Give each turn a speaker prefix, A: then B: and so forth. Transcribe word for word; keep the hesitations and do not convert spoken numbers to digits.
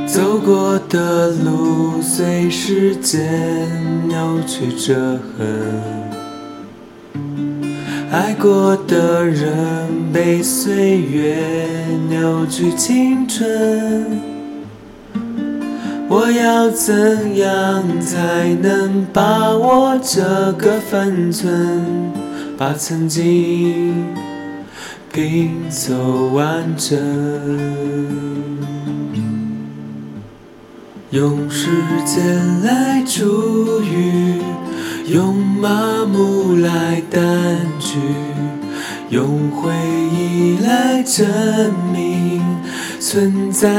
A: 走过的路随时间扭曲着痕，爱过的人被岁月扭曲青春。我要怎样才能把握这个分寸，把曾经拼凑完整？用时间来除去，用麻木来淡去，用回忆来证明存在。